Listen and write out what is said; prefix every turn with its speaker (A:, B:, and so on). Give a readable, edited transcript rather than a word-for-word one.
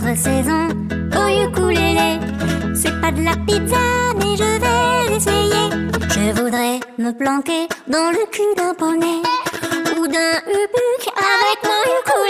A: saison au ukulélé. C'est pas de la pizza, mais je vais essayer. Je voudrais me planquer dans le cul d'un poney ou d'un ubuck avec mon ukulélé.